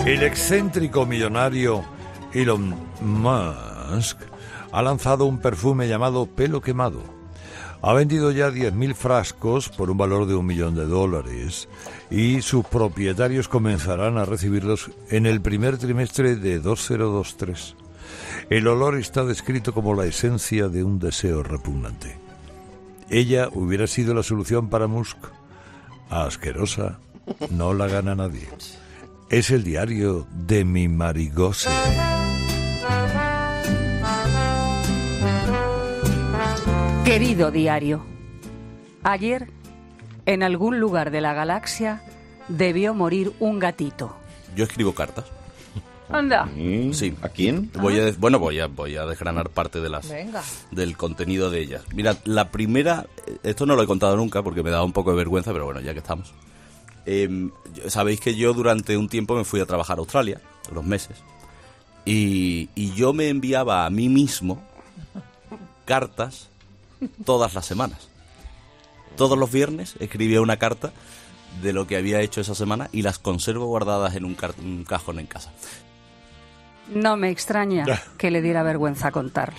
El excéntrico millonario Elon Musk ha lanzado un perfume llamado Pelo Quemado. Ha vendido ya 10.000 frascos por un valor de $1 millón y sus propietarios comenzarán a recibirlos en el primer trimestre de 2023. El olor está descrito como la esencia de un deseo repugnante. Ella hubiera sido la solución para Musk. A asquerosa no la gana nadie. Es el diario de mi Marigose. Querido diario, ayer, en algún lugar de la galaxia, debió morir un gatito. Yo escribo cartas. Anda. Sí. ¿A quién? Voy a desgranar parte de del contenido de ellas. Mira, la primera, esto no lo he contado nunca porque me daba un poco de vergüenza, pero bueno, ya que estamos. Sabéis que yo durante un tiempo me fui a trabajar a Australia, unos meses, y yo me enviaba a mí mismo cartas todas las semanas. Todos los viernes escribía una carta de lo que había hecho esa semana y las conservo guardadas en un cajón en casa. No me extraña que le diera vergüenza contarlo.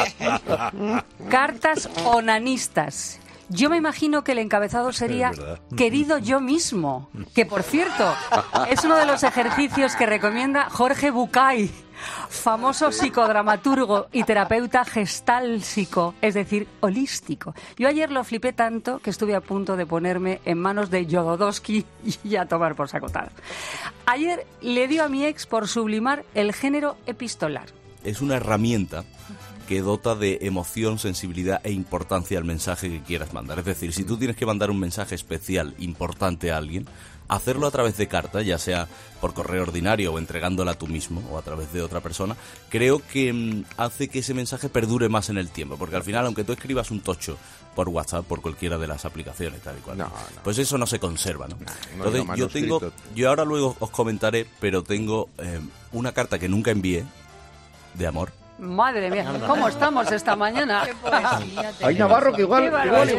Cartas onanistas. Yo me imagino que el encabezado sería Querido yo mismo, que por cierto es uno de los ejercicios que recomienda Jorge Bucay, famoso psicodramaturgo y terapeuta gestálsico, es decir, holístico. Yo ayer lo flipé tanto que estuve a punto de ponerme en manos de Jodorowsky y a tomar por sacotar. Ayer le dio a mi ex por sublimar el género epistolar. Es una herramienta que dota de emoción, sensibilidad e importancia al mensaje que quieras mandar. Es decir, si tú tienes que mandar un mensaje especial, importante a alguien, hacerlo a través de carta, ya sea por correo ordinario o entregándola tú mismo o a través de otra persona, creo que hace que ese mensaje perdure más en el tiempo, porque al final, aunque tú escribas un tocho por WhatsApp, por cualquiera de las aplicaciones, tal y cual, pues eso no se conserva, ¿no? Entonces, yo ahora luego os comentaré, pero tengo una carta que nunca envié, de amor. Madre mía, ¿cómo estamos esta mañana? Hay Navarro que igual.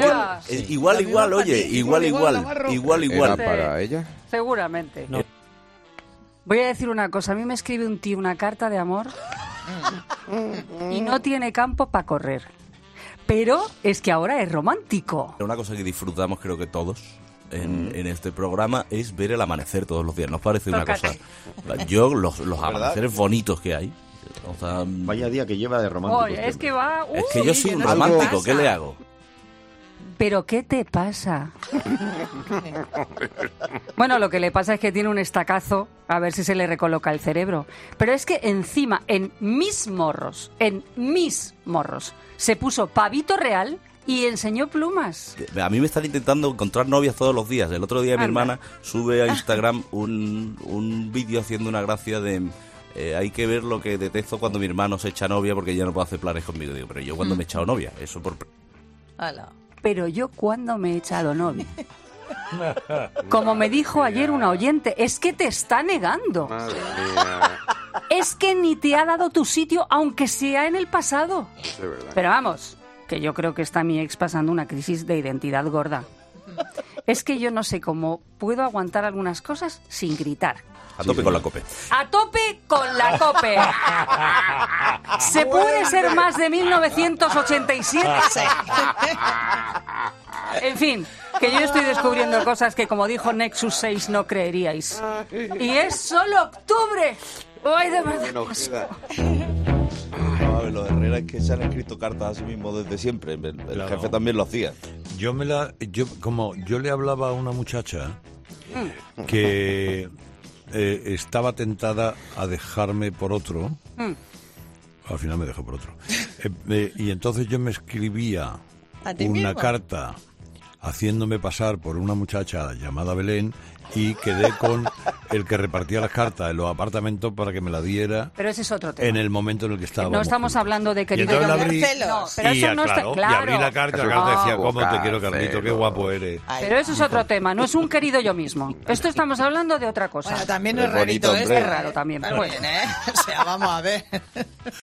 Igual. ¿Era para ella? Seguramente. No. Voy a decir una cosa. A mí me escribe un tío una carta de amor y no tiene campo para correr. Pero es que ahora es romántico. Una cosa que disfrutamos creo que todos en este programa es ver el amanecer todos los días. ¿Nos parece una cosa? Yo los amaneceres bonitos que hay. O sea, vaya día que lleva de romántico. Oye, es que va... es que yo soy un romántico, ¿qué le hago? ¿Pero qué te pasa? Bueno, lo que le pasa es que tiene un estacazo, a ver si se le recoloca el cerebro. Pero es que encima, en mis morros, se puso pavito real y enseñó plumas. A mí me están intentando encontrar novias todos los días. El otro día mi hermana sube a Instagram un vídeo haciendo una gracia de... hay que ver lo que detesto cuando mi hermano se echa novia porque ya no puede hacer planes conmigo. Digo, pero yo cuando me he echado novia, eso por... Pero yo cuando me he echado novia. Como me dijo ayer una oyente, es que te está negando. Madre mía. Es que ni te ha dado tu sitio, aunque sea en el pasado. De verdad. Pero vamos, que yo creo que está mi ex pasando una crisis de identidad gorda. Es que yo no sé cómo puedo aguantar algunas cosas sin gritar. A tope con la COPE. ¡A tope con la COPE! ¿Se puede ser más de 1987? En fin, que yo estoy descubriendo cosas que, como dijo Nexus 6, no creeríais. Y es solo octubre. ¡Ay, de verdad! Lo de Herrera es que se han escrito cartas a sí mismo desde siempre. El jefe también lo hacía. Yo le hablaba a una muchacha que estaba tentada a dejarme por otro. Al final me dejó por otro. Y entonces yo me escribía una carta haciéndome pasar por una muchacha llamada Belén y quedé con el que repartía las cartas en los apartamentos para que me la diera. Pero ese es otro tema. En el momento en el que estábamos. No estamos hablando de querido yo. No, y pero eso no está claro. Y abrí la carta decía, ¿cómo te quiero, Carlito? Qué guapo eres. Pero eso es otro tema, no es un querido yo mismo. Esto estamos hablando de otra cosa. Bueno, también es rarito, es raro también. También, ¿eh? O sea, vamos a ver.